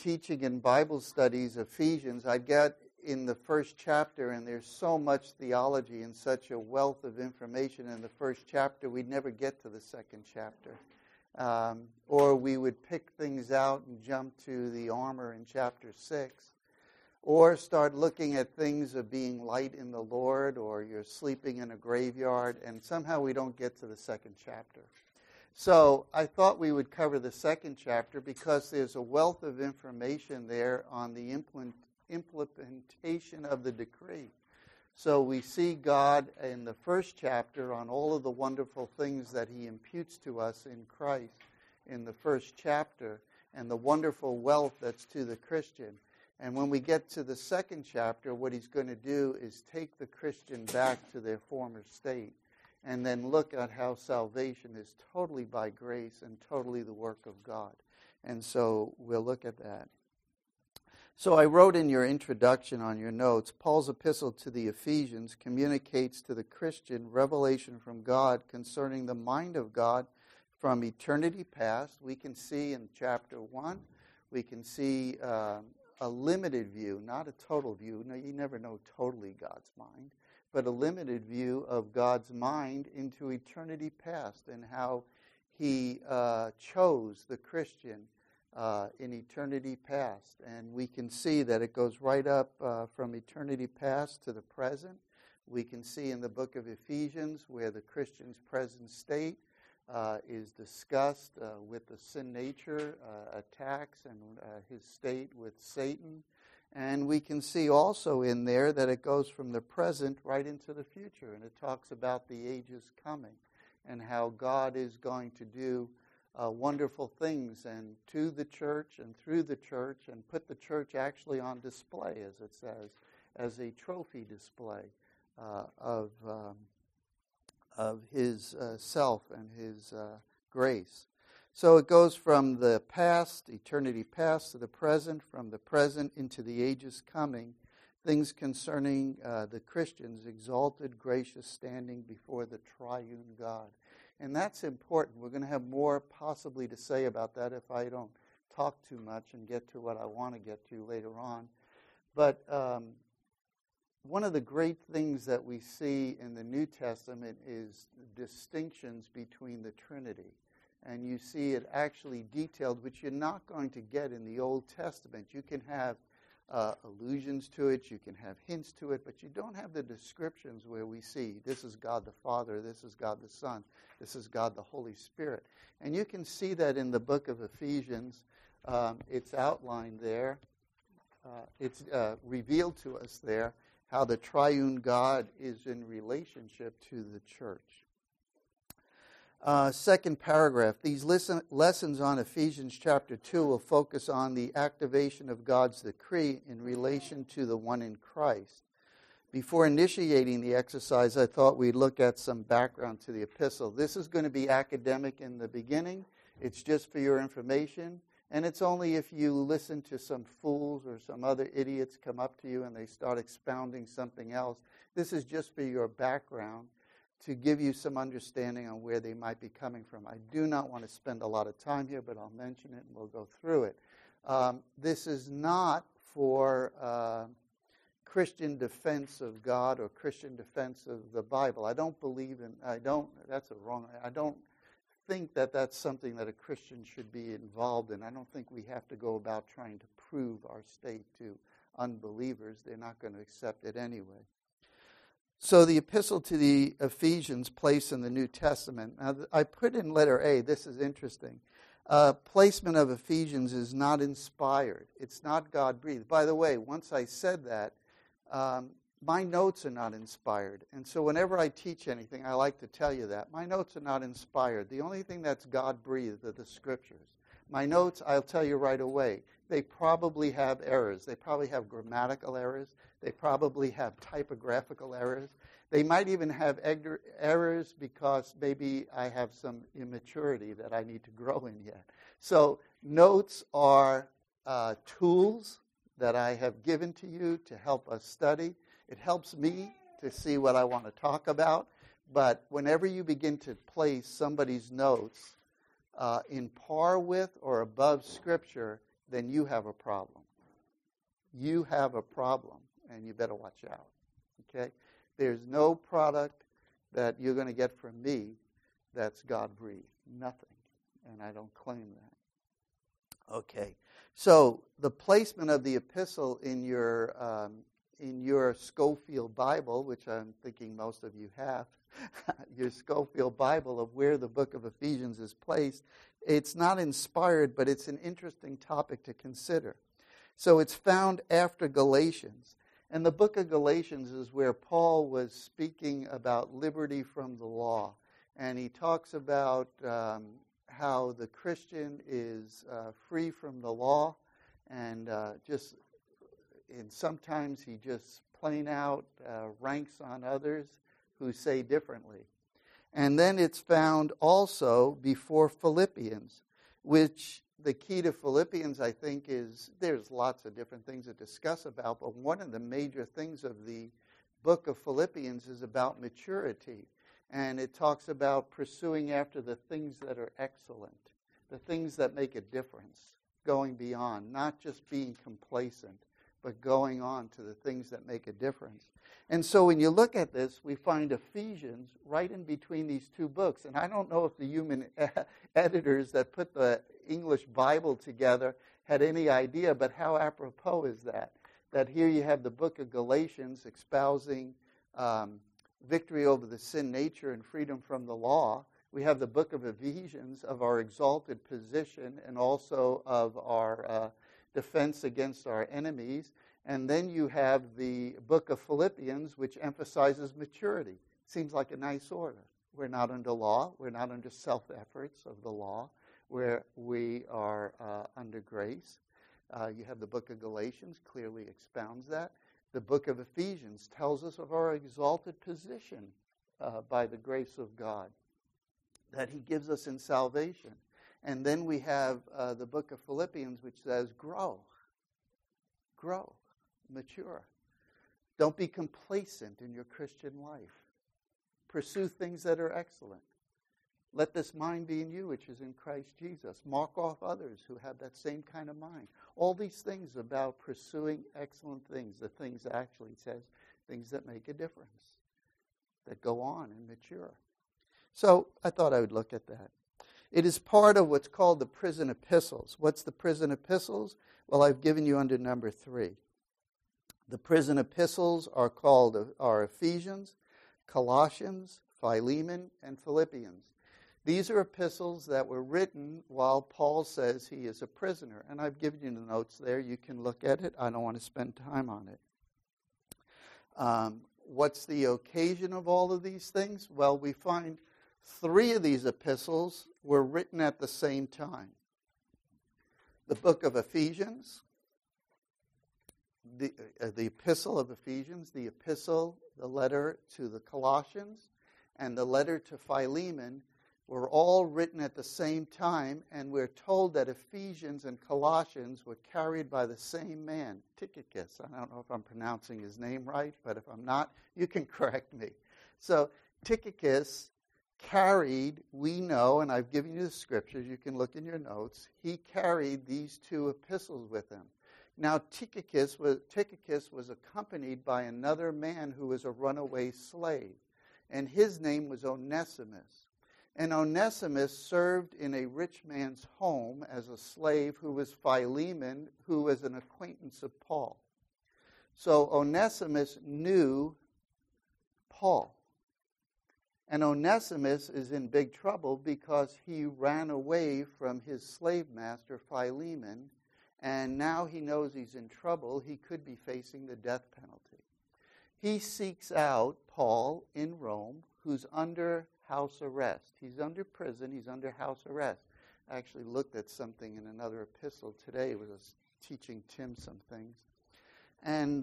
teaching in Bible studies Ephesians, I'd get in the first chapter, and there's so much theology and such a wealth of information in the first chapter, we'd never get to the second chapter. Or we would pick things out and jump to the armor in chapter 6. Or start looking at things of being light in the Lord, or you're sleeping in a graveyard, and somehow we don't get to the second chapter. So I thought we would cover the second chapter because there's a wealth of information there on the implementation of the decree. So we see God in the first chapter on all of the wonderful things that he imputes to us in Christ in the first chapter, and the wonderful wealth that's to the Christian. And when we get to the second chapter, what he's going to do is take the Christian back to their former state, and then look at how salvation is totally by grace and totally the work of God. And so we'll look at that. So I wrote in your introduction on your notes, Paul's epistle to the Ephesians communicates to the Christian revelation from God concerning the mind of God from eternity past. We can see in chapter 1, we can see a limited view, not a total view. No, you never know totally God's mind, but a limited view of God's mind into eternity past and how he chose the Christian in eternity past. And we can see that it goes right up from eternity past to the present. We can see in the book of Ephesians where the Christian's present state is discussed with the sin nature attacks and his state with Satan. And we can see also in there that it goes from the present right into the future. And it talks about the ages coming and how God is going to do wonderful things and to the church and through the church, and put the church actually on display, as it says, as a trophy display of his self and his grace. So it goes from the past, eternity past, to the present, from the present into the ages coming, things concerning the Christian's exalted, gracious standing before the triune God. And that's important. We're going to have more possibly to say about that if I don't talk too much and get to what I want to get to later on. But one of the great things that we see in the New Testament is distinctions between the Trinity. And you see it actually detailed, which you're not going to get in the Old Testament. You can have allusions to it, you can have hints to it, but you don't have the descriptions where we see this is God the Father, this is God the Son, this is God the Holy Spirit. And you can see that in the book of Ephesians. It's outlined there. It's revealed to us there how the triune God is in relationship to the church. Second paragraph, these lessons on Ephesians chapter 2 will focus on the activation of God's decree in relation to the one in Christ. Before initiating the exercise, I thought we'd look at some background to the epistle. This is going to be academic in the beginning. It's just for your information. And it's only if you listen to some fools or some other idiots come up to you and they start expounding something else. This is just for your background, to give you some understanding on where they might be coming from. I do not want to spend a lot of time here, but I'll mention it and we'll go through it. This is not for Christian defense of God or Christian defense of the Bible. I don't think that that's something that a Christian should be involved in. I don't think we have to go about trying to prove our state to unbelievers. They're not going to accept it anyway. So the epistle to the Ephesians, place in the New Testament. Now, I put in letter A. This is interesting. Placement of Ephesians is not inspired. It's not God-breathed. By the way, once I said that, my notes are not inspired. And so whenever I teach anything, I like to tell you that. My notes are not inspired. The only thing that's God-breathed are the Scriptures. My notes, I'll tell you right away, they probably have errors. They probably have grammatical errors. They probably have typographical errors. They might even have errors because maybe I have some immaturity that I need to grow in yet. So notes are tools that I have given to you to help us study. It helps me to see what I want to talk about. But whenever you begin to place somebody's notes in par with or above Scripture, then you have a problem. You have a problem, and you better watch out. Okay? There's no product that you're going to get from me that's God-breathed. Nothing. And I don't claim that. Okay. So the placement of the epistle in your Scofield Bible, which I'm thinking most of you have, your Scofield Bible of where the book of Ephesians is placed, it's not inspired, but it's an interesting topic to consider. So it's found after Galatians. And the book of Galatians is where Paul was speaking about liberty from the law. And he talks about how the Christian is free from the law, and sometimes he just plain out ranks on others who say differently. And then it's found also before Philippians, which the key to Philippians, I think, is there's lots of different things to discuss about, but one of the major things of the book of Philippians is about maturity. And it talks about pursuing after the things that are excellent, the things that make a difference, going beyond, not just being complacent, but going on to the things that make a difference. And so when you look at this, we find Ephesians right in between these two books. And I don't know if the human editors that put the English Bible together had any idea, but how apropos is that? That here you have the book of Galatians espousing victory over the sin nature and freedom from the law. We have the book of Ephesians of our exalted position and also of our defense against our enemies. And then you have the book of Philippians, which emphasizes maturity. Seems like a nice order. We're not under law. We're not under self-efforts of the law. Where we are under grace. You have the book of Galatians, clearly expounds that. The book of Ephesians tells us of our exalted position by the grace of God that he gives us in salvation. And then we have the book of Philippians, which says, grow, mature. Don't be complacent in your Christian life. Pursue things that are excellent. Let this mind be in you, which is in Christ Jesus. Mark off others who have that same kind of mind. All these things about pursuing excellent things, the things that actually it says, things that make a difference, that go on and mature. So I thought I would look at that. It is part of what's called the prison epistles. What's the prison epistles? Well, I've given you under number 3. The prison epistles are Ephesians, Colossians, Philemon, and Philippians. These are epistles that were written while Paul says he is a prisoner. And I've given you the notes there. You can look at it. I don't want to spend time on it. What's the occasion of all of these things? Well, we find 3 of these epistles were written at the same time. The book of Ephesians, the epistle of Ephesians, the letter to the Colossians, and the letter to Philemon were all written at the same time, and we're told that Ephesians and Colossians were carried by the same man, Tychicus. I don't know if I'm pronouncing his name right, but if I'm not, you can correct me. So Tychicus carried, we know, and I've given you the scriptures, you can look in your notes, he carried these 2 epistles with him. Now Tychicus was accompanied by another man who was a runaway slave, and his name was Onesimus. And Onesimus served in a rich man's home as a slave who was Philemon, who was an acquaintance of Paul. So Onesimus knew Paul. And Onesimus is in big trouble because he ran away from his slave master, Philemon, and now he knows he's in trouble. He could be facing the death penalty. He seeks out Paul in Rome, who's under house arrest. He's under prison. He's under house arrest. I actually looked at something in another epistle today. I was teaching Tim some things. And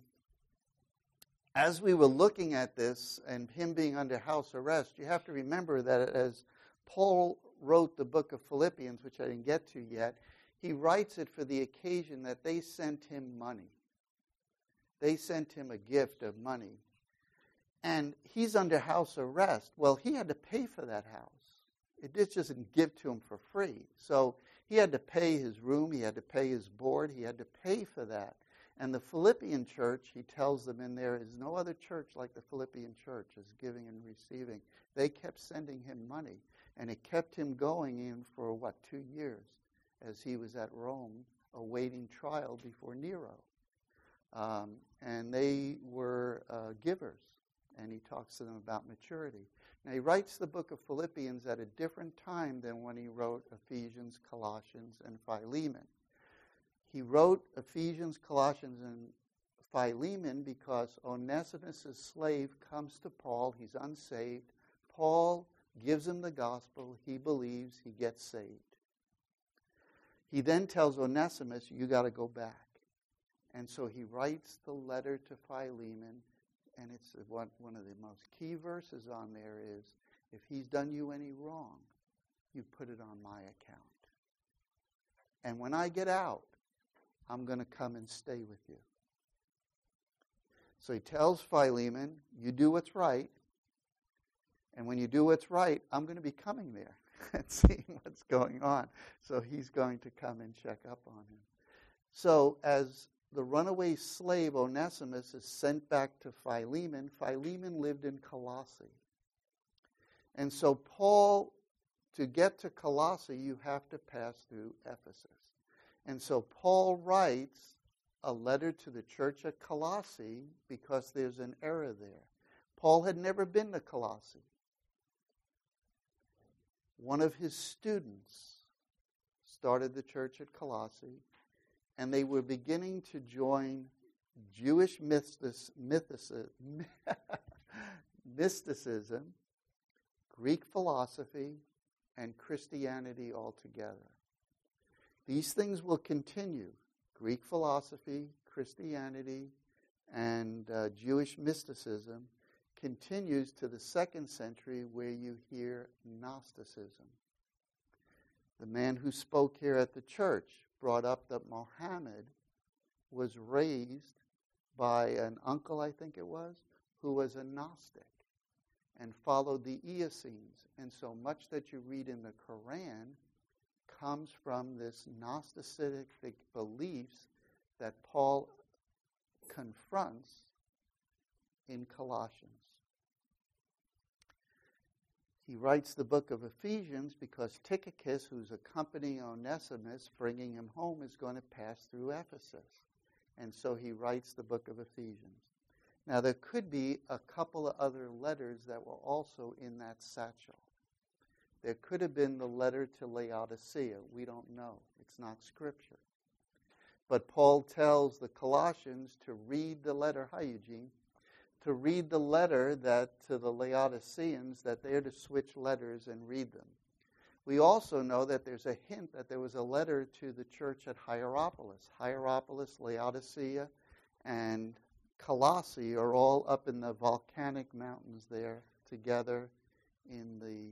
as we were looking at this and him being under house arrest, you have to remember that as Paul wrote the book of Philippians, which I didn't get to yet, he writes it for the occasion that they sent him money. They sent him a gift of money. And he's under house arrest. Well, he had to pay for that house. It just doesn't give to him for free. So He had to pay his room, he had to pay his board, he had to pay for that. And the Philippian church, he tells them in there, is no other church like the Philippian church, is giving and receiving. They kept sending him money, and it kept him going in for, 2 years, as he was at Rome, awaiting trial before Nero. And they were givers, and he talks to them about maturity. Now, he writes the book of Philippians at a different time than when he wrote Ephesians, Colossians, and Philemon. He wrote Ephesians, Colossians, and Philemon because Onesimus' slave comes to Paul. He's unsaved. Paul gives him the gospel. He believes. He gets saved. He then tells Onesimus, you got to go back. And so he writes the letter to Philemon, and it's one of the most key verses on there is, if he's done you any wrong, you put it on my account. And when I get out, I'm going to come and stay with you. So he tells Philemon, you do what's right, and when you do what's right, I'm going to be coming there and seeing what's going on. So he's going to come and check up on him. So as the runaway slave Onesimus is sent back to Philemon, Philemon lived in Colossae. And so Paul, to get to Colossae, you have to pass through Ephesus. And so Paul writes a letter to the church at Colossae because there's an error there. Paul had never been to Colossae. One of his students started the church at Colossae, and they were beginning to join Jewish mysticism, Greek philosophy, and Christianity altogether. These things will continue. Greek philosophy, Christianity, and Jewish mysticism continues to the 2nd century where you hear Gnosticism. The man who spoke here at the church brought up that Muhammad was raised by an uncle, I think it was, who was a Gnostic and followed the Essenes. And so much that you read in the Quran comes from this Gnostic beliefs that Paul confronts in Colossians. He writes the book of Ephesians because Tychicus, who's accompanying Onesimus, bringing him home, is going to pass through Ephesus. And so he writes the book of Ephesians. Now, there could be a couple of other letters that were also in that satchel. There could have been the letter to Laodicea. We don't know. It's not Scripture. But Paul tells the Colossians to read the letter. Hi, Eugene. To read the letter that to the Laodiceans, that they're to switch letters and read them. We also know that there's a hint that there was a letter to the church at Hierapolis. Hierapolis, Laodicea, and Colossae are all up in the volcanic mountains there together in the...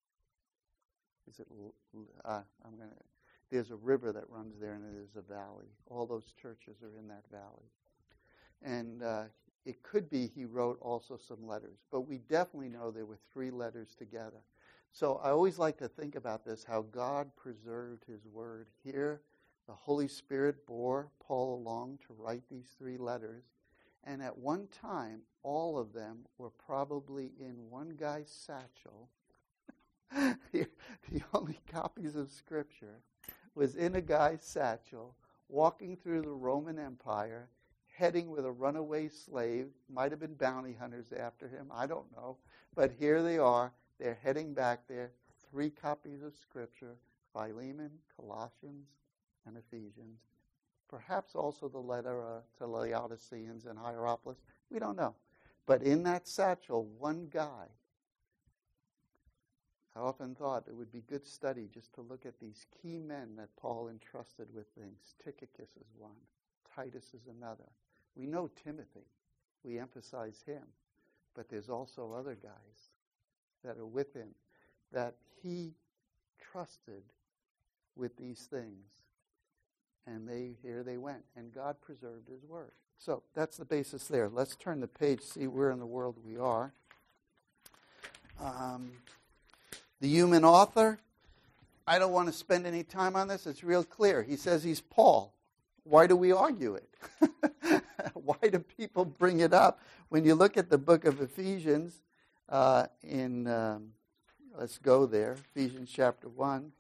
There's a river that runs there, and there's a valley. All those churches are in that valley. And it could be he wrote also some letters, but we definitely know there were 3 letters together. So I always like to think about this, how God preserved his word. Here, the Holy Spirit bore Paul along to write these 3 letters, and at one time, all of them were probably in one guy's satchel. The only copies of Scripture was in a guy's satchel, walking through the Roman Empire, heading with a runaway slave. Might have been bounty hunters after him, I don't know. But here they are. They're heading back there. 3 copies of Scripture, Philemon, Colossians, and Ephesians. Perhaps also the letter to Laodiceans and Hierapolis. We don't know. But in that satchel, one guy. I often thought it would be good study just to look at these key men that Paul entrusted with things. Tychicus is one. Titus is another. We know Timothy. We emphasize him. But there's also other guys that are with him that he trusted with these things. And here they went. And God preserved his word. So that's the basis there. Let's turn the page, see where in the world we are. The human author, I don't want to spend any time on this. It's real clear. He says he's Paul. Why do we argue it? Why do people bring it up? When you look at the book of Ephesians, let's go there, Ephesians chapter 1.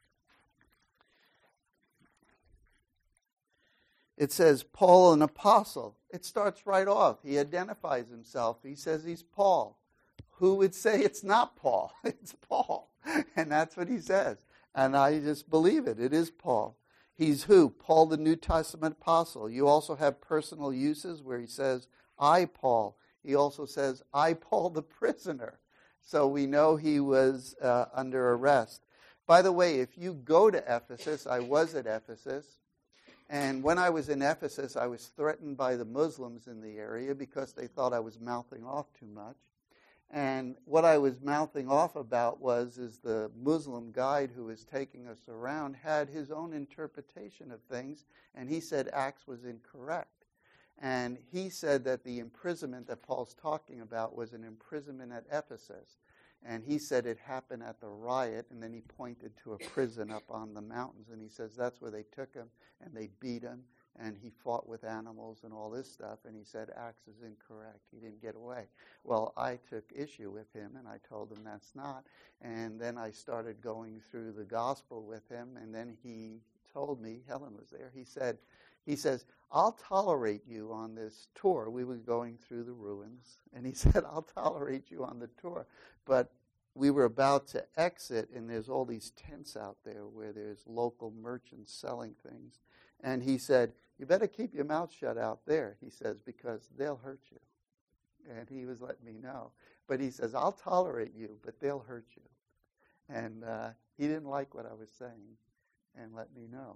It says, Paul, an apostle. It starts right off. He identifies himself. He says he's Paul. Who would say it's not Paul? It's Paul. And that's what he says. And I just believe it. It is Paul. He's who? Paul, the New Testament apostle. You also have personal uses where he says, I, Paul. He also says, I, Paul, the prisoner. So we know he was under arrest. By the way, if you go to Ephesus, I was at Ephesus, and when I was in Ephesus, I was threatened by the Muslims in the area because they thought I was mouthing off too much. And what I was mouthing off about is the Muslim guide who was taking us around had his own interpretation of things, and he said Acts was incorrect. And he said that the imprisonment that Paul's talking about was an imprisonment at Ephesus. And he said it happened at the riot, and then he pointed to a prison up on the mountains, and he says that's where they took him, and they beat him, and he fought with animals and all this stuff, and he said Acts is incorrect. He didn't get away. Well, I took issue with him, and I told him that's not, and then I started going through the gospel with him, and then he told me, Helen was there, he says, I'll tolerate you on this tour. We were going through the ruins, and he said, I'll tolerate you on the tour. But we were about to exit, and there's all these tents out there where there's local merchants selling things. And he said, you better keep your mouth shut out there, he says, because they'll hurt you. And he was letting me know. But he says, I'll tolerate you, but they'll hurt you. And he didn't like what I was saying and let me know.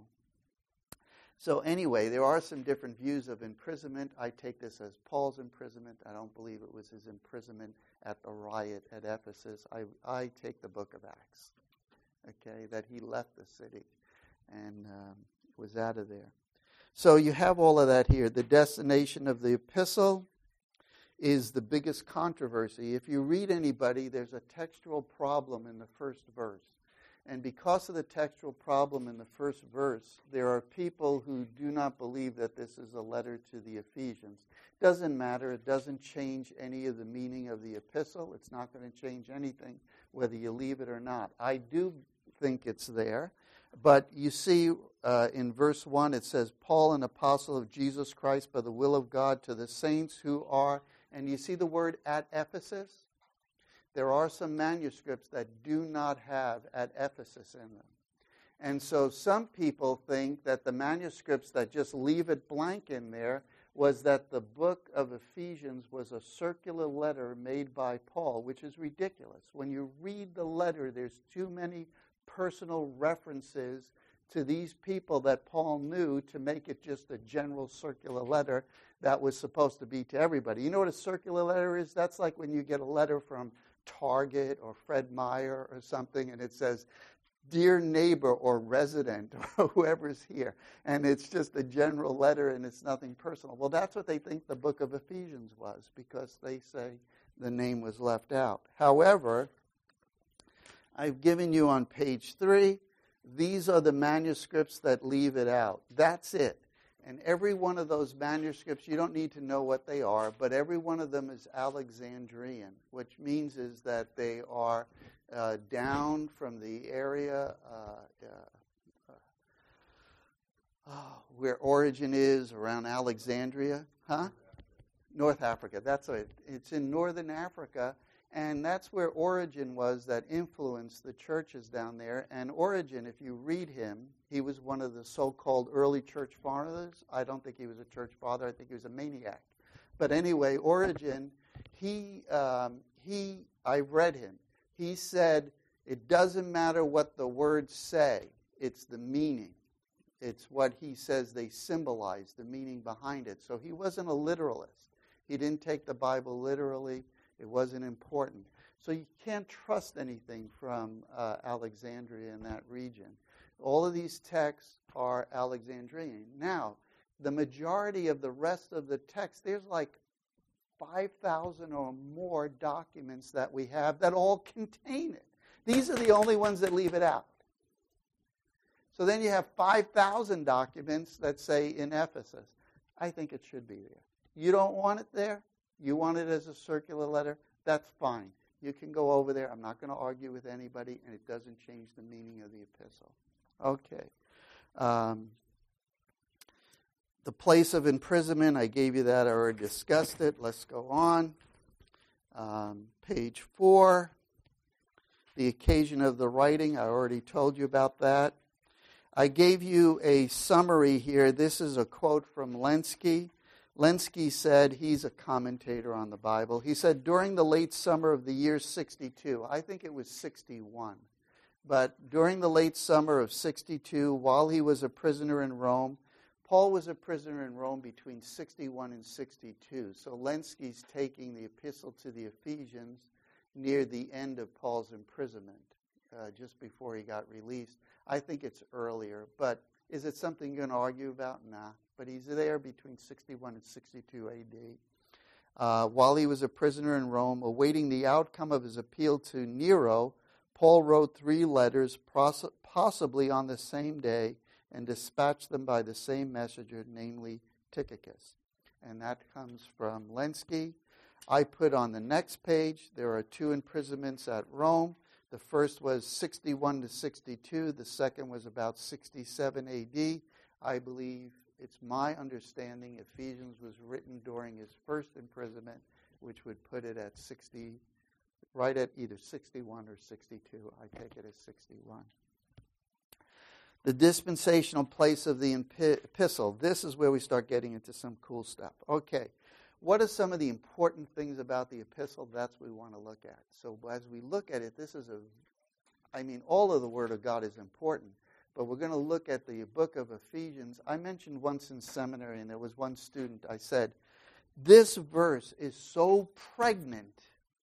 So anyway, there are some different views of imprisonment. I take this as Paul's imprisonment. I don't believe it was his imprisonment at the riot at Ephesus. I take the book of Acts, okay, that he left the city and was out of there. So you have all of that here. The destination of the epistle is the biggest controversy. If you read anybody, there's a textual problem in the first verse. And because of the textual problem in the first verse, there are people who do not believe that this is a letter to the Ephesians. Doesn't matter. It doesn't change any of the meaning of the epistle. It's not going to change anything, whether you leave it or not. I do think it's there. But you see in verse 1, it says, Paul, an apostle of Jesus Christ by the will of God, to the saints who are, and you see the word at Ephesus? There are some manuscripts that do not have at Ephesus in them. And so some people think that the manuscripts that just leave it blank in there was that the book of Ephesians was a circular letter made by Paul, which is ridiculous. When you read the letter, there's too many personal references to these people that Paul knew to make it just a general circular letter that was supposed to be to everybody. You know what a circular letter is? That's like when you get a letter from Target or Fred Meyer or something, and it says, Dear neighbor or resident or whoever's here. And it's just a general letter and it's nothing personal. Well, that's what they think the book of Ephesians was, because they say the name was left out. However, I've given you on page 3, these are the manuscripts that leave it out. That's it. And every one of those manuscripts, you don't need to know what they are, but every one of them is Alexandrian, which means is that they are down from the area where Origen is, around Alexandria. North Africa. That's it. It's in northern Africa, and that's where Origen was that influenced the churches down there. And Origen, if you read him, he was one of the so-called early church fathers. I don't think he was a church father. I think he was a maniac. But anyway, Origen, I read him. He said, it doesn't matter what the words say. It's the meaning. It's what he says they symbolize, the meaning behind it. So he wasn't a literalist. He didn't take the Bible literally. It wasn't important. So you can't trust anything from Alexandria in that region. All of these texts are Alexandrian. Now, the majority of the rest of the text, there's like 5,000 or more documents that we have that all contain it. These are the only ones that leave it out. So then you have 5,000 documents that say in Ephesus. I think it should be there. You don't want it there? You want it as a circular letter? That's fine. You can go over there. I'm not going to argue with anybody, and it doesn't change the meaning of the epistle. Okay. The place of imprisonment, I gave you that. I already discussed it. Let's go on. Page 4. The occasion of the writing, I already told you about that. I gave you a summary here. This is a quote from Lenski. Lenski said, he's a commentator on the Bible. He said, during the late summer of the year 62, I think it was 61, but during the late summer of 62, while he was a prisoner in Rome, Paul was a prisoner in Rome between 61 and 62. So Lenski's taking the epistle to the Ephesians near the end of Paul's imprisonment, just before he got released. I think it's earlier, but is it something you're going to argue about? Nah. But he's there between 61 and 62 A.D. While he was a prisoner in Rome, awaiting the outcome of his appeal to Nero, Paul wrote 3 letters, possibly on the same day, and dispatched them by the same messenger, namely Tychicus. And that comes from Lenski. I put on the next page, there are 2 imprisonments at Rome. The first was 61 to 62. The second was about 67 A.D. I believe, it's my understanding, Ephesians was written during his first imprisonment, which would put it at 60, right at either 61 or 62. I take it as 61. The dispensational place of the epistle. This is where we start getting into some cool stuff. Okay, what are some of the important things about the epistle? That's what we want to look at. So as we look at it, all of the Word of God is important. But we're going to look at the book of Ephesians. I mentioned once in seminary, and there was one student, I said, this verse is so pregnant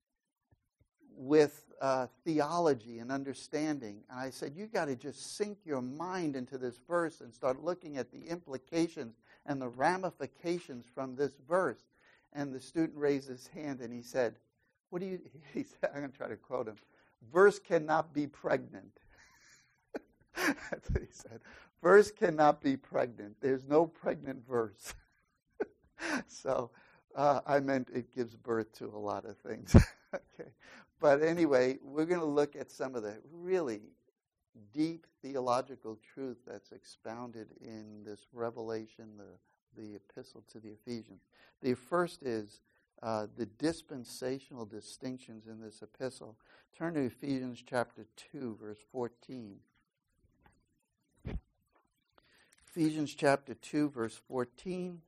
with theology and understanding. And I said, you got to just sink your mind into this verse and start looking at the implications and the ramifications from this verse. And the student raised his hand and he said, he said, I'm going to try to quote him, verse cannot be pregnant. That's what he said. Verse cannot be pregnant. There's no pregnant verse. So I meant it gives birth to a lot of things. Okay. But anyway, we're going to look at some of the really deep theological truth that's expounded in this revelation, the epistle to the Ephesians. The first is the dispensational distinctions in this epistle. Turn to Ephesians chapter 2, verse 14. Ephesians chapter 2, verse 14.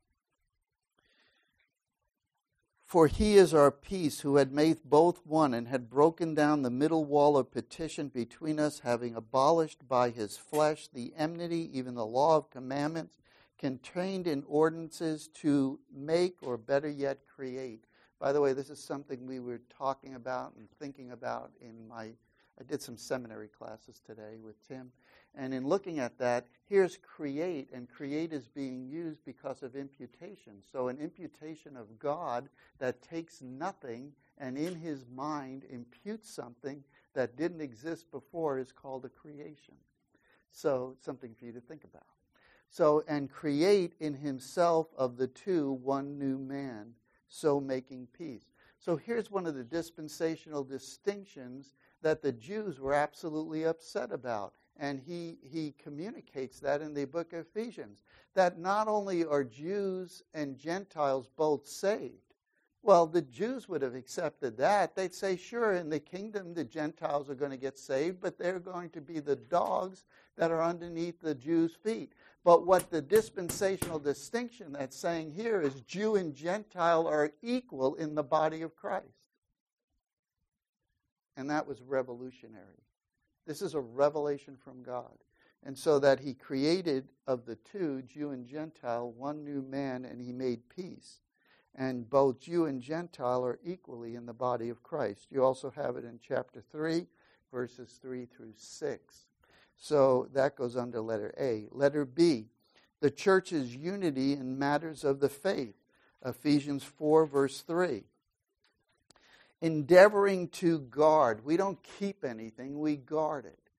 For he is our peace, who had made both one, and had broken down the middle wall of petition between us, having abolished by his flesh the enmity, even the law of commandments, contained in ordinances, to make, or better yet, create. By the way, this is something we were talking about and thinking about I did some seminary classes today with Tim. And in looking at that, here's create, and create is being used because of imputation. So an imputation of God that takes nothing and in his mind imputes something that didn't exist before is called a creation. So something for you to think about. So, and create in himself of the two one new man, so making peace. So here's one of the dispensational distinctions that the Jews were absolutely upset about. And he communicates that in the book of Ephesians, that not only are Jews and Gentiles both saved. Well, the Jews would have accepted that. They'd say, sure, in the kingdom the Gentiles are going to get saved, but they're going to be the dogs that are underneath the Jews' feet. But what the dispensational distinction that's saying here is Jew and Gentile are equal in the body of Christ. And that was revolutionary. This is a revelation from God. And so that he created of the two, Jew and Gentile, one new man, and he made peace. And both Jew and Gentile are equally in the body of Christ. You also have it in chapter 3, verses 3 through 6. So that goes under letter A. Letter B, the church's unity in matters of the faith. Ephesians 4, verse 3. Endeavoring to guard. We don't keep anything, we guard it.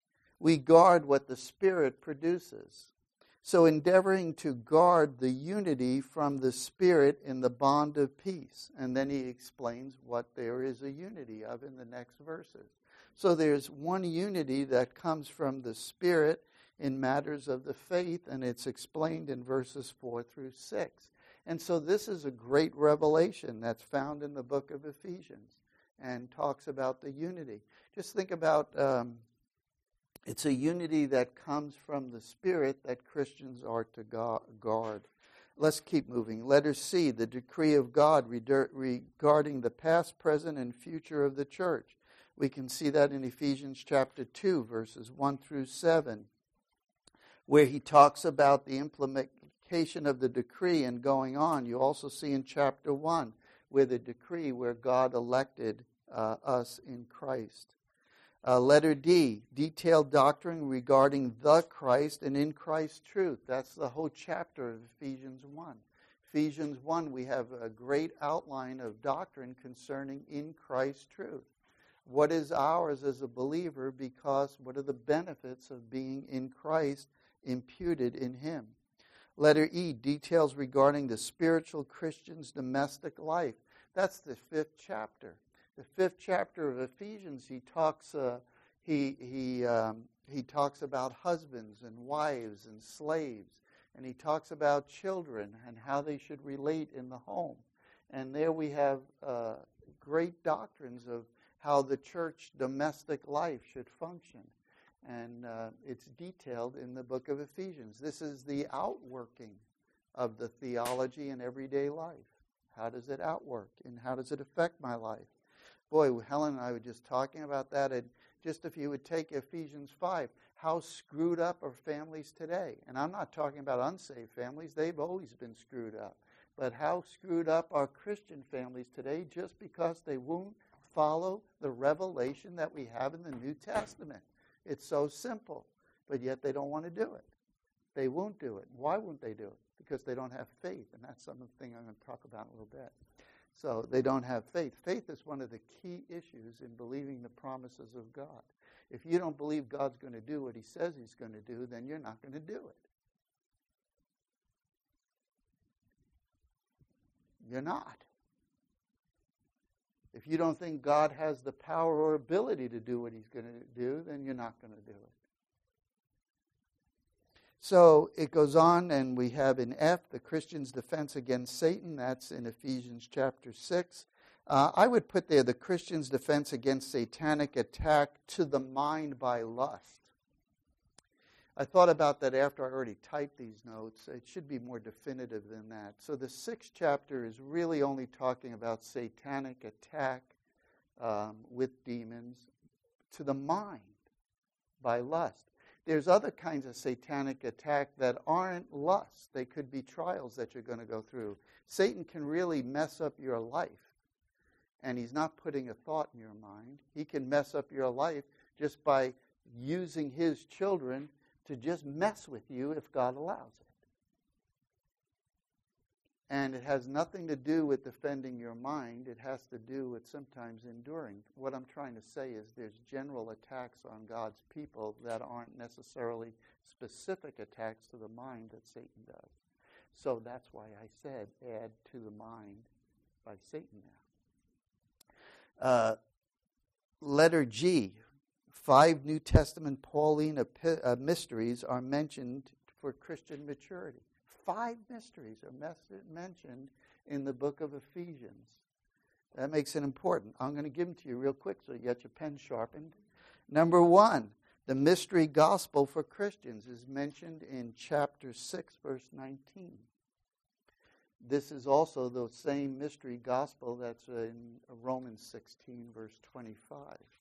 We guard what the Spirit produces. So endeavoring to guard the unity from the Spirit in the bond of peace. And then he explains what there is a unity of in the next verses. So there's one unity that comes from the Spirit in matters of the faith, and it's explained in verses 4 through 6. And so this is a great revelation that's found in the book of Ephesians and talks about the unity. Just think about it's a unity that comes from the Spirit that Christians are to guard. Let's keep moving. Letter C, the decree of God regarding the past, present, and future of the church. We can see that in Ephesians chapter 2, verses 1 through 7, where he talks about the implementation of the decree and going on. You also see in chapter 1, where the decree where God elected us in Christ. Letter D, detailed doctrine regarding the Christ and in Christ truth. That's the whole chapter of Ephesians 1. Ephesians 1, we have a great outline of doctrine concerning in Christ truth. What is ours as a believer, because what are the benefits of being in Christ imputed in him? Letter E, details regarding the spiritual Christian's domestic life. That's the 5th chapter. The 5th chapter of Ephesians, he talks about husbands and wives and slaves, and he talks about children and how they should relate in the home. And there we have great doctrines of how the church domestic life should function. And it's detailed in the book of Ephesians. This is the outworking of the theology in everyday life. How does it outwork, and how does it affect my life? Boy, Helen and I were just talking about that. And just if you would take Ephesians 5, how screwed up are families today? And I'm not talking about unsaved families. They've always been screwed up. But how screwed up are Christian families today just because they won't follow the revelation that we have in the New Testament? It's so simple, but yet they don't want to do it. They won't do it. Why won't they do it? Because they don't have faith, and that's something I'm going to talk about in a little bit. So they don't have faith. Faith is one of the key issues in believing the promises of God. If you don't believe God's going to do what he says he's going to do, then you're not going to do it. You're not. If you don't think God has the power or ability to do what he's going to do, then you're not going to do it. So it goes on, and we have in F, the Christian's defense against Satan. That's in Ephesians chapter 6. I would put there the Christian's defense against satanic attack to the mind by lust. I thought about that after I already typed these notes. It should be more definitive than that. So the 6th chapter is really only talking about satanic attack with demons to the mind by lust. There's other kinds of satanic attack that aren't lust. They could be trials that you're going to go through. Satan can really mess up your life, and he's not putting a thought in your mind. He can mess up your life just by using his children to just mess with you if God allows it. And it has nothing to do with defending your mind. It has to do with sometimes enduring. What I'm trying to say is there's general attacks on God's people that aren't necessarily specific attacks to the mind that Satan does. So that's why I said add to the mind by Satan now. Letter G, 5 New Testament Pauline mysteries are mentioned for Christian maturity. 5 mysteries are mentioned in the book of Ephesians. That makes it important. I'm going to give them to you real quick so you get your pen sharpened. Number 1, the mystery gospel for Christians is mentioned in chapter 6, verse 19. This is also the same mystery gospel that's in Romans 16, verse 25.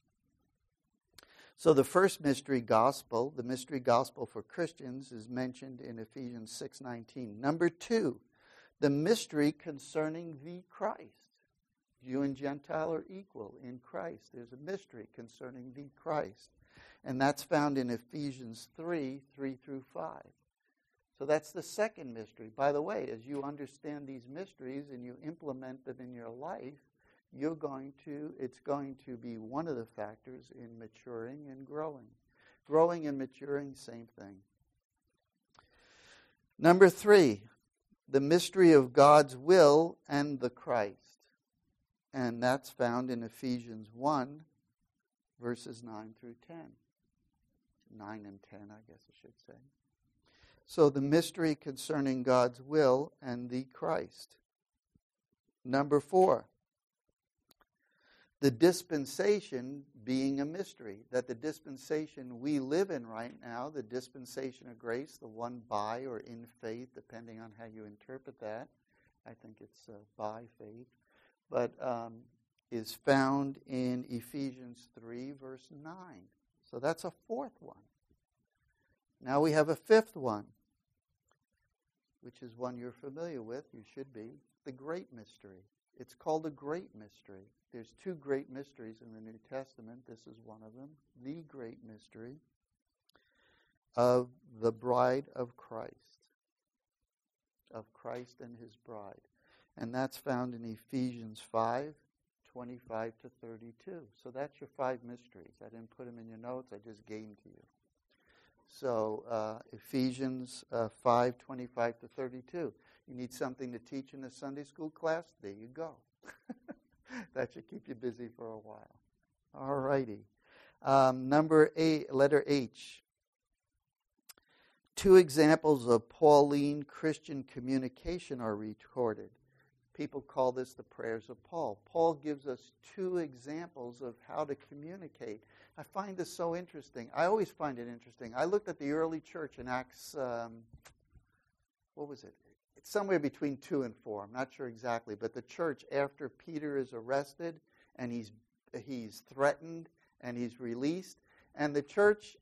So the first mystery gospel, the mystery gospel for Christians, is mentioned in Ephesians 6:19. Number 2, the mystery concerning the Christ. Jew and Gentile are equal in Christ. There's a mystery concerning the Christ. And that's found in Ephesians 3:3 through 5. So that's the second mystery. By the way, as you understand these mysteries and you implement them in your life, it's going to be one of the factors in maturing and growing. Growing and maturing, same thing. Number 3, the mystery of God's will and the Christ. And that's found in Ephesians 1, verses 9 through 10. 9 and 10, I guess I should say. So the mystery concerning God's will and the Christ. Number 4, the dispensation being a mystery. That the dispensation we live in right now, the dispensation of grace, the one by or in faith, depending on how you interpret that. I think it's by faith. But is found in Ephesians 3, verse 9. So that's a 4th one. Now we have a 5th one, which is one you're familiar with. You should be. The great mystery. It's called a great mystery. There's 2 great mysteries in the New Testament. This is one of them. The great mystery of the bride of Christ. Of Christ and his bride. And that's found in Ephesians 5, 25 to 32. So that's your 5 mysteries. I didn't put them in your notes. I just gave them to you. So Ephesians 5, 25 to 32. You need something to teach in a Sunday school class? There you go. That should keep you busy for a while. All righty. Number 8, letter H. 2 examples of Pauline Christian communication are recorded. People call this the prayers of Paul. Paul gives us 2 examples of how to communicate. I find this so interesting. I always find it interesting. I looked at the early church in Acts, what was it? It's somewhere between 2 and 4. I'm not sure exactly. But the church, after Peter is arrested and he's threatened and he's released, and the church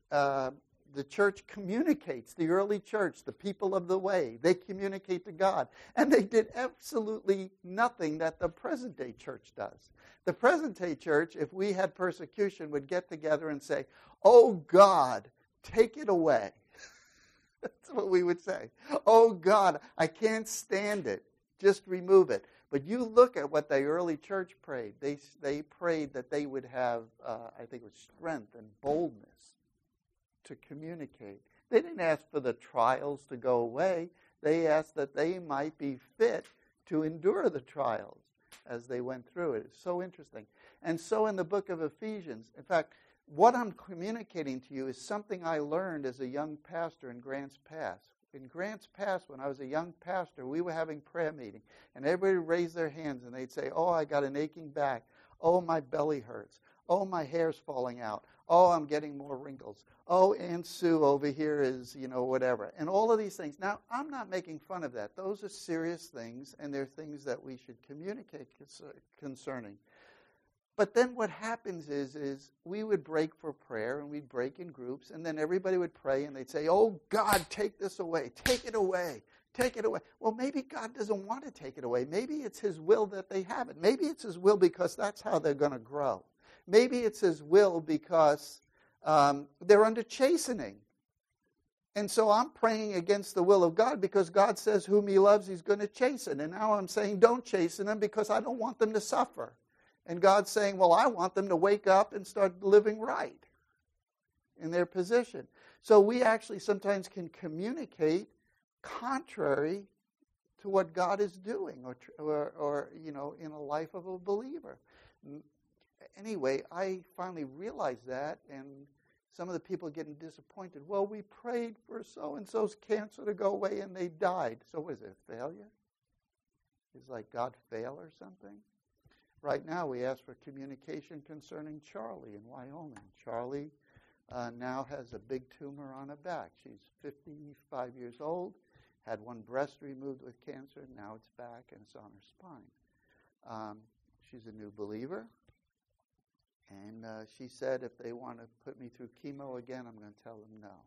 communicates, the early church, the people of the way, they communicate to God. And they did absolutely nothing that the present-day church does. The present-day church, if we had persecution, would get together and say, "Oh God, take it away." That's what we would say. "Oh God, I can't stand it. Just remove it." But you look at what the early church prayed. They prayed that they would have, I think it was strength and boldness to communicate. They didn't ask for the trials to go away. They asked that they might be fit to endure the trials as they went through it. It's so interesting. And so in the book of Ephesians, in fact, what I'm communicating to you is something I learned as a young pastor in Grants Pass. In Grants Pass, when I was a young pastor, we were having prayer meeting, and everybody would raise their hands, and they'd say, "Oh, I got an aching back. Oh, my belly hurts. Oh, my hair's falling out. Oh, I'm getting more wrinkles. Oh, Aunt Sue over here is, whatever." And all of these things. Now, I'm not making fun of that. Those are serious things, and they're things that we should communicate concerning. But then what happens is we would break for prayer, and we'd break in groups, and then everybody would pray, and they'd say, "Oh, God, take this away. Take it away. Take it away." Well, maybe God doesn't want to take it away. Maybe it's his will that they have it. Maybe it's his will because that's how they're going to grow. Maybe it's his will because they're under chastening. And so I'm praying against the will of God because God says whom he loves, he's going to chasten. And now I'm saying don't chasten them because I don't want them to suffer. And God's saying, well, I want them to wake up and start living right in their position. So we actually sometimes can communicate contrary to what God is doing or in a life of a believer. Anyway, I finally realized that, and some of the people are getting disappointed. Well, we prayed for so-and-so's cancer to go away, and they died. So was it a failure? Is like God fail or something? Right now, we ask for communication concerning Charlie in Wyoming. Charlie now has a big tumor on her back. She's 55 years old, had one breast removed with cancer. Now it's back, and it's on her spine. She's a new believer. And she said if they want to put me through chemo again, I'm going to tell them no.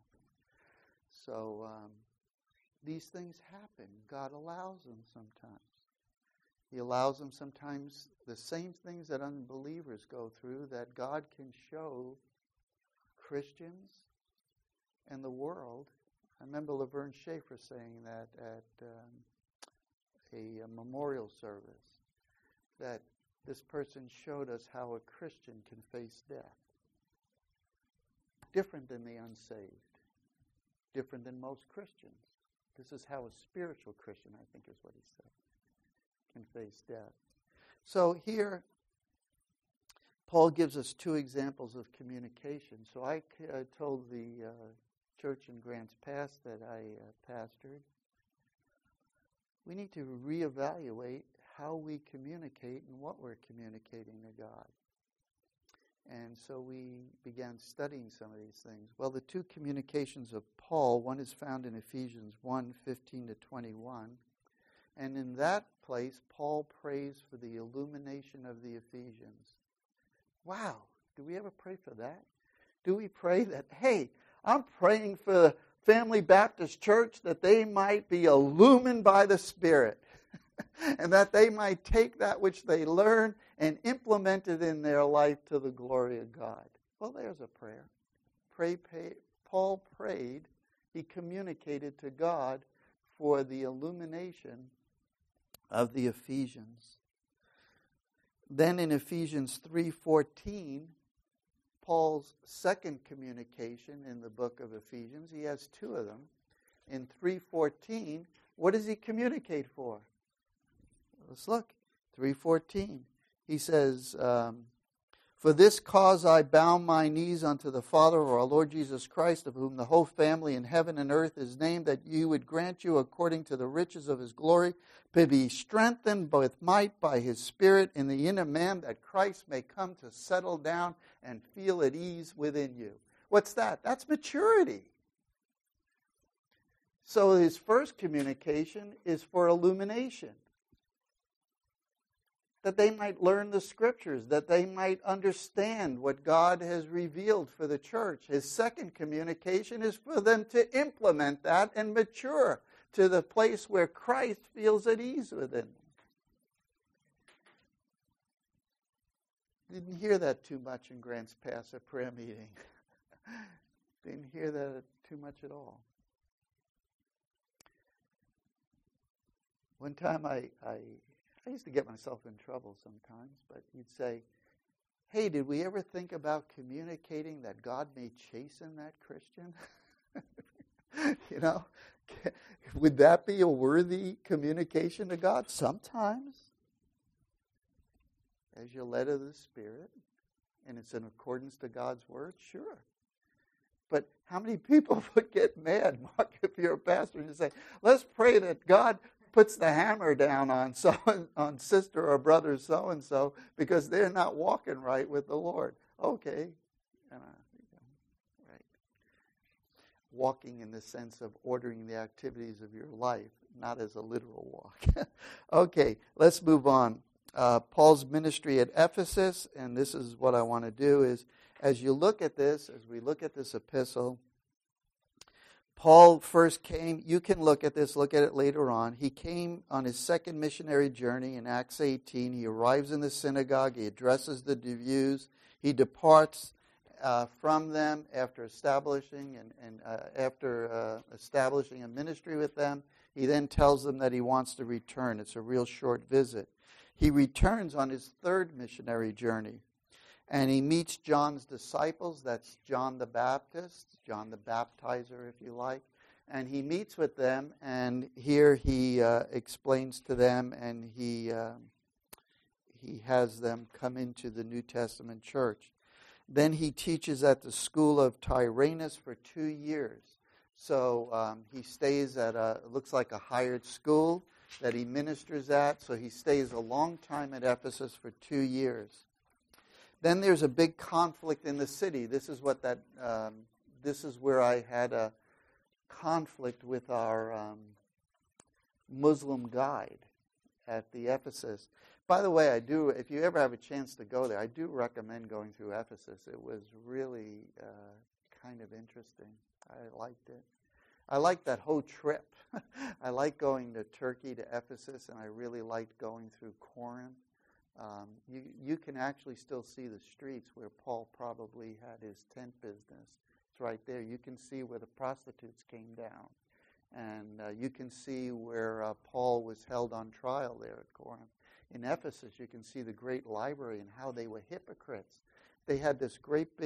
So these things happen. God allows them sometimes. He allows them sometimes the same things that unbelievers go through that God can show Christians and the world. I remember Laverne Schaefer saying that at a memorial service, that this person showed us how a Christian can face death. different than the unsaved, different than most Christians. This is how a spiritual Christian, I think is what he said, can face death. So here, Paul gives us two examples of communication. So I told the church in Grants Pass that I pastored, we need to reevaluate how we communicate and what we're communicating to God. And so we began studying some of these things. Well, the two communications of Paul, one is found in Ephesians 1:15-21. And in that place, Paul prays for the illumination of the Ephesians. Wow, do we ever pray for that? Do we pray that, hey, I'm praying for the Family Baptist Church that they might be illumined by the Spirit and that they might take that which they learn and implement it in their life to the glory of God? Well, there's a prayer. Paul prayed, he communicated to God for the illumination of the Ephesians. Then in Ephesians 3:14, Paul's second communication in the book of Ephesians, he has two of them. In 3:14, what does he communicate for? Let's look. 3:14. He says, for this cause I bow my knees unto the Father of our Lord Jesus Christ, of whom the whole family in heaven and earth is named, that you would grant you according to the riches of his glory, to be strengthened with might by his Spirit in the inner man, that Christ may come to settle down and feel at ease within you. What's that? That's maturity. So his first communication is for illumination, that they might learn the Scriptures, that they might understand what God has revealed for the church. His second communication is for them to implement that and mature to the place where Christ feels at ease within them. Didn't hear that too much in Grants Pass, a prayer meeting. Didn't hear that too much at all. One time I used to get myself in trouble sometimes, but he'd say, hey, did we ever think about communicating that God may chasten that Christian? You know, would that be a worthy communication to God? Sometimes, as you're led of the Spirit, and it's in accordance to God's Word, sure. But how many people would get mad, Mark, if you're a pastor, and you say, let's pray that God puts the hammer down on sister or brother so-and-so because they're not walking right with the Lord. Okay. Right. Walking in the sense of ordering the activities of your life, not as a literal walk. Okay, let's move on. Paul's ministry at Ephesus, and this is what I want to do, is as you look at this, as we look at this epistle, Paul first came, you can look at this, look at it later on. He came on his second missionary journey in Acts 18. He arrives in the synagogue. He addresses the Jews. He departs from them after establishing establishing a ministry with them. He then tells them that he wants to return. It's a real short visit. He returns on his third missionary journey. And he meets John's disciples. That's John the Baptist, John the Baptizer, if you like. And he meets with them, and here he explains to them, and he has them come into the New Testament church. Then he teaches at the school of Tyrannus for 2 years. So he stays at looks like a hired school that he ministers at. So he stays a long time at Ephesus for 2 years. Then there's a big conflict in the city. This is where I had a conflict with our Muslim guide at the Ephesus. By the way, if you ever have a chance to go there, I do recommend going through Ephesus. It was really kind of interesting. I liked it. I liked that whole trip. I liked going to Turkey, to Ephesus, and I really liked going through Corinth. You can actually still see the streets where Paul probably had his tent business. It's right there. You can see where the prostitutes came down. And you can see where Paul was held on trial there at Corinth. In Ephesus, you can see the great library and how they were hypocrites. They had this great big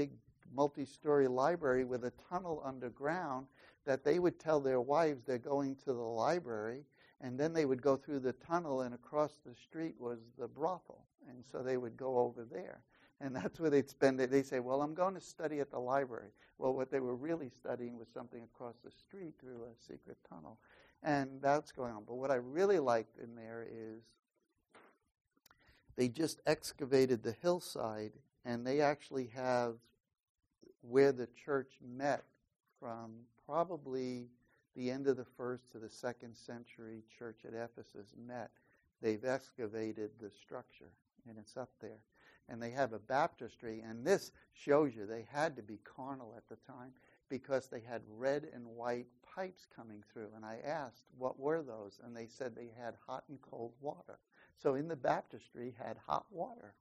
multi-story library with a tunnel underground that they would tell their wives they're going to the library, and then they would go through the tunnel, and across the street was the brothel. And so they would go over there. And that's where they'd spend it. They say, well, I'm going to study at the library. Well, what they were really studying was something across the street through a secret tunnel. And that's going on. But what I really liked in there is they just excavated the hillside, and they actually have where the church met from probably the end of the 1st to the 2nd century church at Ephesus met. They've excavated the structure, and it's up there. And they have a baptistry, and this shows you they had to be carnal at the time because they had red and white pipes coming through. And I asked, what were those? And they said they had hot and cold water. So in the baptistry had hot water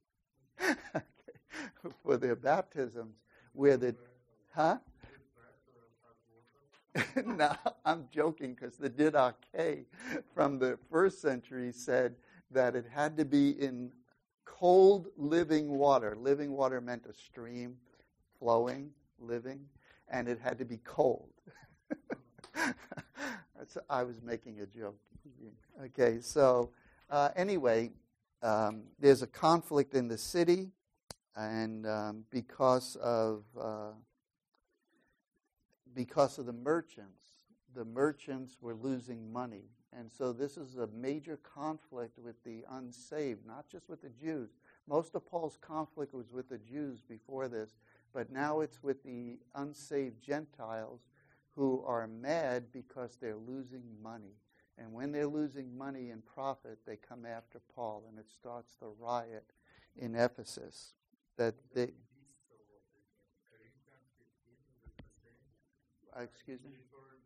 for their baptisms. Where the, huh? No, I'm joking, because the Didache from the 1st century said that it had to be in cold living water. Living water meant a stream, flowing, living, and it had to be cold. I was making a joke. Okay, so anyway, there's a conflict in the city, and because of the merchants were losing money. And so this is a major conflict with the unsaved, not just with the Jews. Most of Paul's conflict was with the Jews before this, but now it's with the unsaved Gentiles who are mad because they're losing money. And when they're losing money and profit, they come after Paul, and it starts the riot in Ephesus. Excuse me?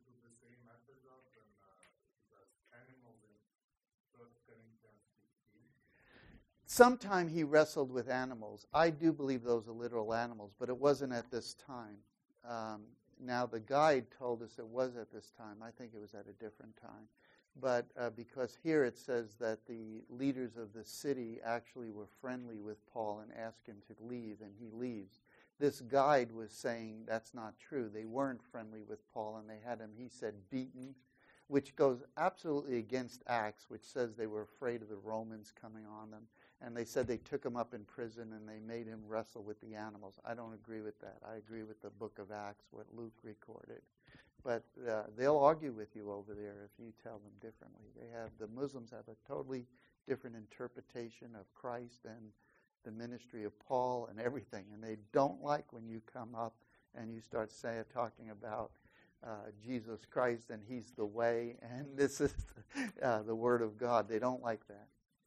Sometime he wrestled with animals. I do believe those are literal animals, but it wasn't at this time. Now, the guide told us it was at this time. I think it was at a different time. But because here it says that the leaders of the city actually were friendly with Paul and asked him to leave, and he leaves. This guide was saying that's not true. They weren't friendly with Paul, and they had him, he said, beaten, which goes absolutely against Acts, which says they were afraid of the Romans coming on them. And they said they took him up in prison and they made him wrestle with the animals. I don't agree with that. I agree with the book of Acts, what Luke recorded. But they'll argue with you over there if you tell them differently. The Muslims have a totally different interpretation of Christ and the ministry of Paul and everything. And they don't like when you come up and you start talking about Jesus Christ and he's the way and this is the Word of God. They don't like that.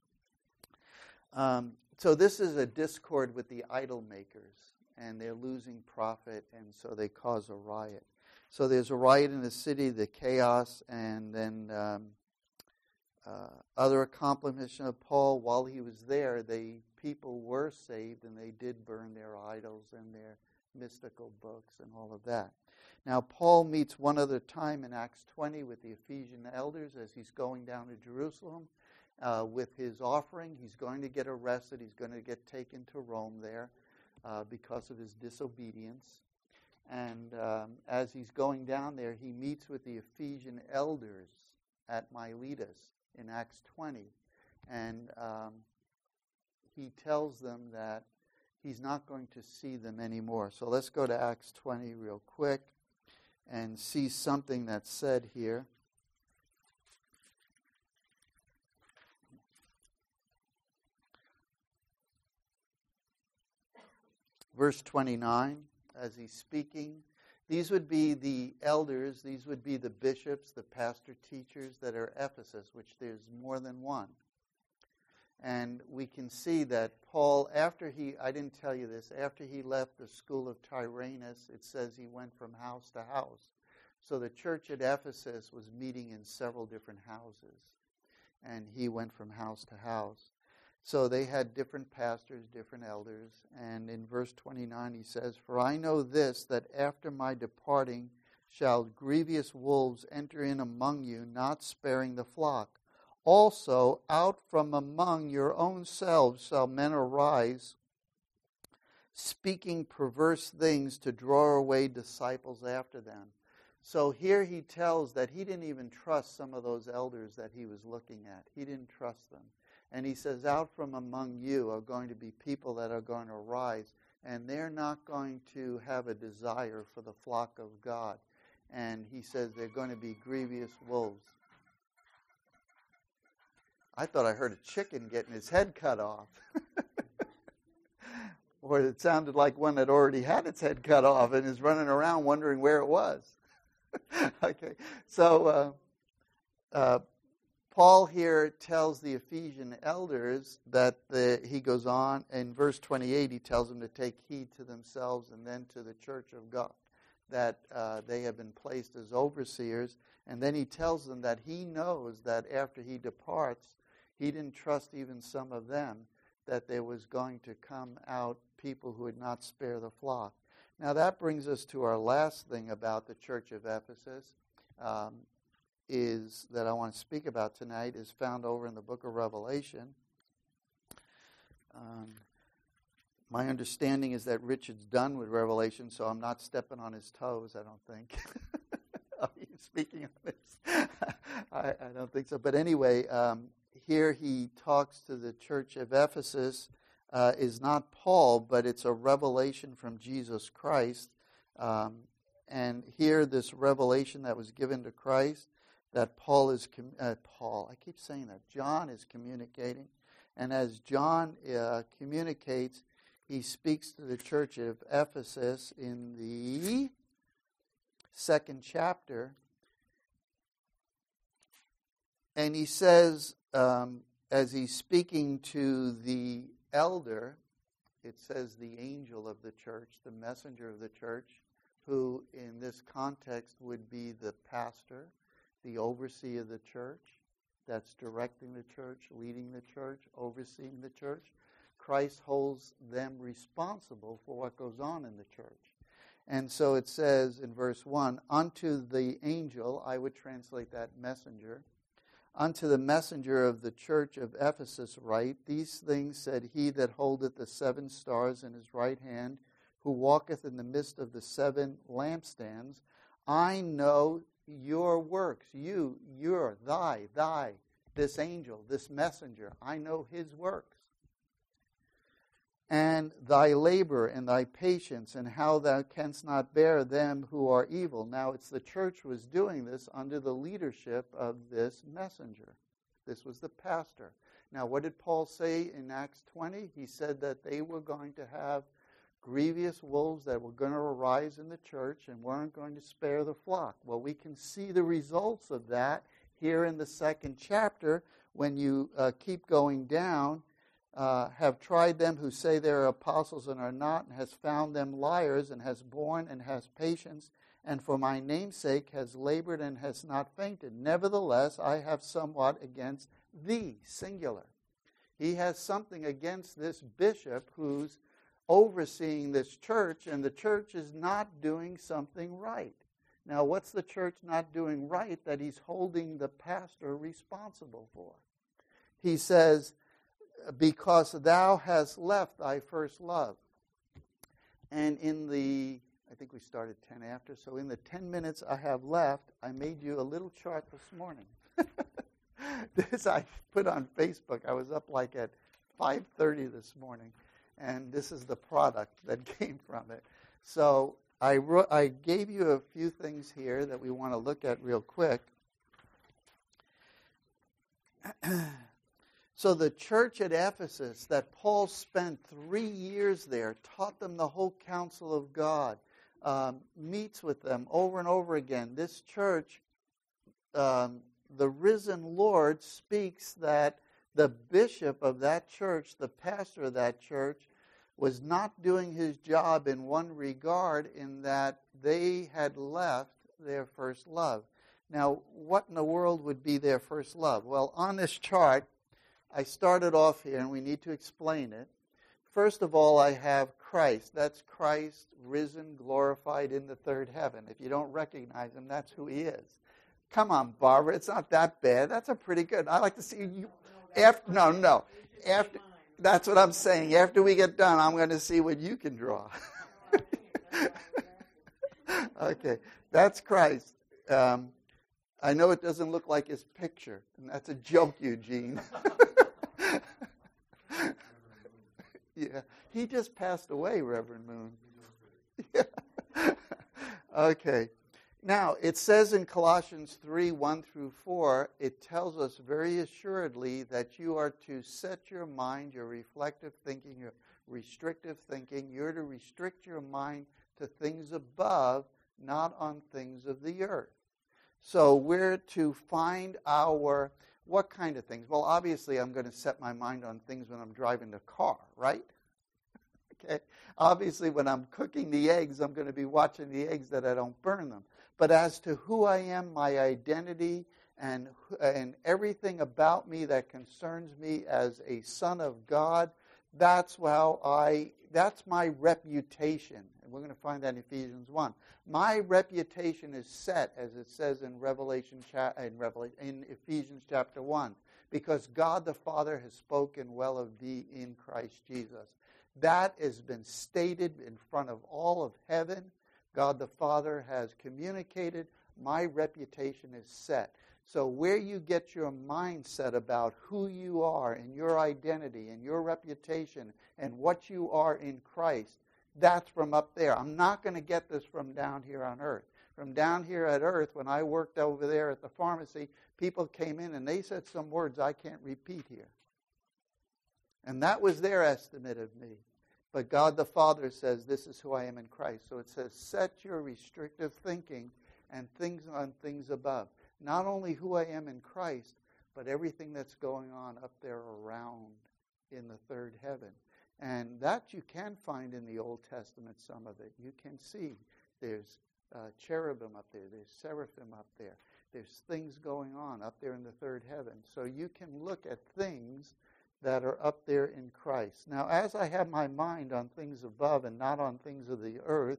So this is a discord with the idol makers, and they're losing profit, and so they cause a riot. So there's a riot in the city, the chaos, and then other accomplishments of Paul. While he was there, people were saved, and they did burn their idols and their mystical books and all of that. Now, Paul meets one other time in Acts 20 with the Ephesian elders as he's going down to Jerusalem. With his offering, he's going to get arrested. He's going to get taken to Rome there because of his disobedience. And as he's going down there, he meets with the Ephesian elders at Miletus in Acts 20. And he tells them that he's not going to see them anymore. So let's go to Acts 20 real quick and see something that's said here. Verse 29, as he's speaking, these would be the elders, these would be the bishops, the pastor teachers that are Ephesus, which there's more than one. And we can see that Paul, I didn't tell you this, after he left the school of Tyrannus, it says he went from house to house. So the church at Ephesus was meeting in several different houses, and he went from house to house. So they had different pastors, different elders. And in verse 29 he says, "For I know this, that after my departing shall grievous wolves enter in among you, not sparing the flock. Also out from among your own selves shall men arise, speaking perverse things to draw away disciples after them. So here he tells that he didn't even trust some of those elders that he was looking at. He didn't trust them. And he says, out from among you are going to be people that are going to rise, and they're not going to have a desire for the flock of God. And he says they're going to be grievous wolves. I thought I heard a chicken getting his head cut off. Or it sounded like one that already had its head cut off and is running around wondering where it was. Okay, so Paul here tells the Ephesian elders that he goes on, in verse 28, he tells them to take heed to themselves and then to the church of God, that they have been placed as overseers. And then he tells them that he knows that after he departs, he didn't trust even some of them, that there was going to come out people who would not spare the flock. Now that brings us to our last thing about the church of Ephesus, is that I want to speak about tonight, is found over in the book of Revelation. My understanding is that Richard's done with Revelation, so I'm not stepping on his toes, I don't think. Are you speaking on this? I don't think so. But anyway, here he talks to the church of Ephesus. Is not Paul, but it's a revelation from Jesus Christ. And here, this revelation that was given to Christ, that I keep saying that, John is communicating. And as John communicates, he speaks to the church of Ephesus in the 2nd chapter. And he says, as he's speaking to the elder, it says the angel of the church, the messenger of the church, who in this context would be the pastor, the overseer of the church, that's directing the church, leading the church, overseeing the church. Christ holds them responsible for what goes on in the church. And so it says in verse 1, unto the angel, I would translate that messenger, unto the messenger of the church of Ephesus write, these things said he that holdeth the 7 stars in his right hand, who walketh in the midst of the 7 lampstands. I know your works, thy, this angel, this messenger, I know his works. And thy labor and thy patience, and how thou canst not bear them who are evil. Now it's the church was doing this under the leadership of this messenger. This was the pastor. Now what did Paul say in Acts 20? He said that they were going to have grievous wolves that were going to arise in the church and weren't going to spare the flock. Well, we can see the results of that here in the 2nd chapter when you keep going down. Have tried them who say they are apostles and are not, and has found them liars, and has borne and has patience, and for my name's sake has labored and has not fainted. Nevertheless, I have somewhat against thee, singular. He has something against this bishop who's overseeing this church, and the church is not doing something right. Now, what's the church not doing right that he's holding the pastor responsible for? He says, because thou hast left thy first love. And I think we started 10 after, so in the 10 minutes I have left, I made you a little chart this morning. This I put on Facebook. I was up like at 5:30 this morning, and this is the product that came from it. So I gave you a few things here that we want to look at real quick. So the church at Ephesus that Paul spent 3 years there, taught them the whole counsel of God, meets with them over and over again. This church, the risen Lord speaks that the bishop of that church, the pastor of that church, was not doing his job in one regard, in that they had left their first love. Now, what in the world would be their first love? Well, on this chart, I started off here, and we need to explain it. First of all, I have Christ. That's Christ risen, glorified in the third heaven. If you don't recognize him, that's who he is. Come on, Barbara, it's not that bad. That's a pretty good. I like to see you. After That's what I'm saying. After we get done, I'm going to see what you can draw. Okay, that's Christ. I know it doesn't look like his picture, and that's a joke, Eugene. Yeah, he just passed away, Reverend Moon. Yeah. Okay. Now, it says in Colossians 3, 1 through 4, it tells us very assuredly that you are to set your mind, your reflective thinking, your restrictive thinking. You're to restrict your mind to things above, not on things of the earth. So we're to find what kind of things? Well, obviously, I'm going to set my mind on things when I'm driving the car, right? Okay. Obviously, when I'm cooking the eggs, I'm going to be watching the eggs that I don't burn them. But as to who I am, my identity, and everything about me that concerns me as a son of God, that's my reputation. And we're going to find that in Ephesians 1. My reputation is set, as it says in Ephesians chapter 1, because God the Father has spoken well of thee in Christ Jesus. That has been stated in front of all of heaven. God the Father has communicated. My reputation is set. So where you get your mindset about who you are and your identity and your reputation and what you are in Christ, that's from up there. I'm not going to get this from down here on earth. From down here at earth, when I worked over there at the pharmacy, people came in and they said some words I can't repeat here. And that was their estimate of me. But God the Father says, this is who I am in Christ. So it says, set your restrictive thinking and things on things above. Not only who I am in Christ, but everything that's going on up there around in the third heaven. And that you can find in the Old Testament, some of it. You can see there's cherubim up there. There's seraphim up there. There's things going on up there in the third heaven. So you can look at things that are up there in Christ. Now, as I have my mind on things above and not on things of the earth,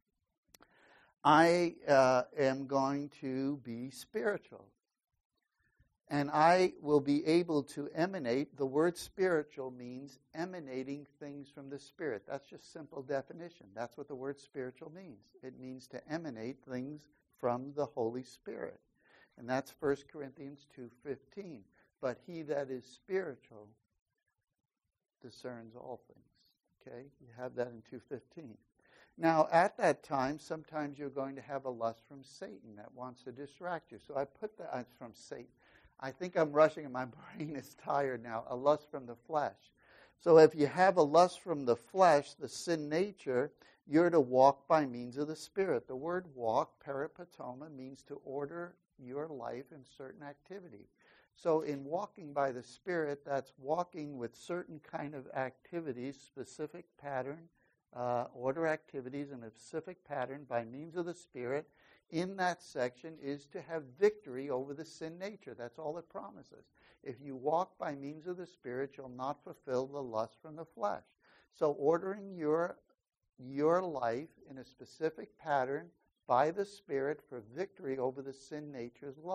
I am going to be spiritual. And I will be able to emanate. The word spiritual means emanating things from the Spirit. That's just simple definition. That's what the word spiritual means. It means to emanate things from the Holy Spirit. And that's 1 Corinthians 2:15. But he that is spiritual discerns all things. Okay? You have that in 2:15. Now, at that time, sometimes you're going to have a lust from Satan that wants to distract you. So I put that from Satan. I think I'm rushing and my brain is tired now. A lust from the flesh. So if you have a lust from the flesh, the sin nature, you're to walk by means of the Spirit. The word walk, peripatoma, means to order your life in certain activity. So in walking by the Spirit, that's walking with certain kind of activities, specific pattern, order activities in a specific pattern by means of the Spirit. In that section is to have victory over the sin nature. That's all it promises. If you walk by means of the Spirit, you'll not fulfill the lust from the flesh. So ordering your life in a specific pattern by the Spirit for victory over the sin nature's lust.